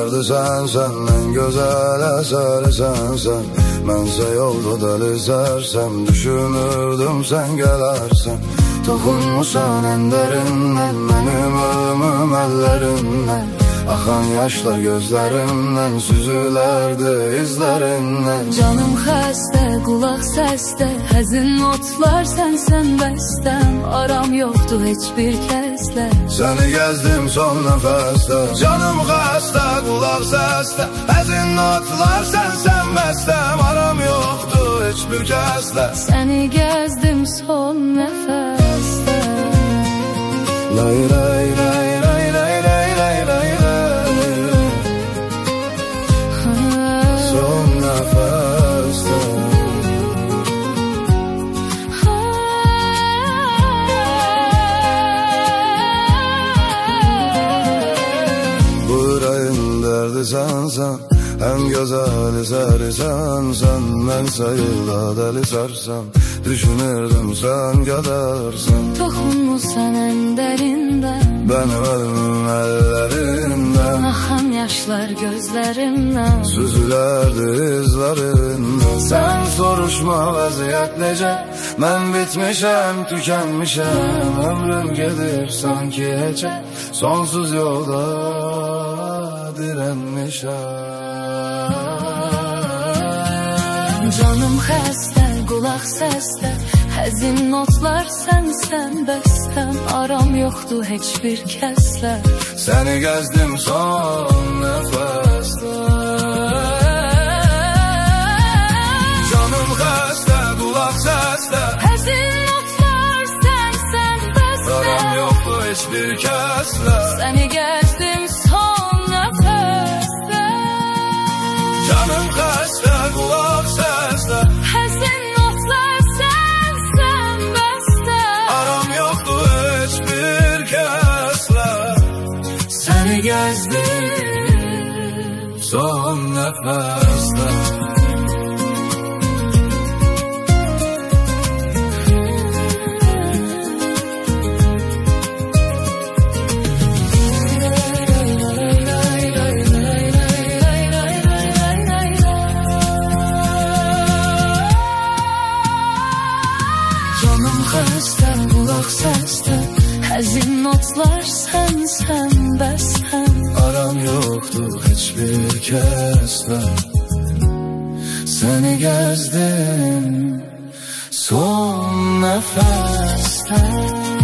derdi sensen, en güzel eseri sensen. Mənsə yolda deli sərsəm, düşünürdüm sen gelersen. Toxunmusan en derinden, benim ölümüm ellerinden. Axan yaşlar gözlərimdən, süzülərdi izlərindən. Canım xəstə, qulaq səsdə, həzin notlar sənsən bəstəm. Aram yoxdur heç bir kəslə, səni gəzdim son nəfəsdə. Canım xəstə, qulaq səsdə, həzin notlar sənsən bəstəm. Aram yoxdur heç bir kəslə, səni gəzdim son nəfəsdə. Lay lay lay lay lay lay lay lay lay. Son nəfəsdə. Bu ürəyin dərdi sənsən, ən gözəl əsəri sənsən. Mənsə yolda dəli sərsəm, düşünürdüm sen gelersen. Toxunmusan en derinden, benim ölümüm ellerinden. Axan yaşlar gözlərimdən, süzülərdi izlərindən. Sen soruşma vəziyyət necə, mən bitmişəm, tükənmişəm. Ömrüm gedir sanki heçə, sonsuz yolda direnmişəm. Canım xəstə, qulaq səsdə, həzin notlar sənsən bəstəm. Aram yoxdur heç bir kəslə, səni gəzdim son nəfəsdə. Canım xəstə, qulaq səsdə, həzin notlar sənsən bəstəm. aram yoxdur heç bir kəslə, səni gəzdim son nəfəsdə. canım xəstə, qulaq səsdə, həzin notlar sənsən bəstəm. aram yoxdur heç bir kəslə, səni gəzdim son nəfəsdə. Canım xəstə, qulaq səsdə, həzin notlar sənsən bəstəm. Aram yoxdur heç bir kəslə, səni gəzdim son nəfəsdə.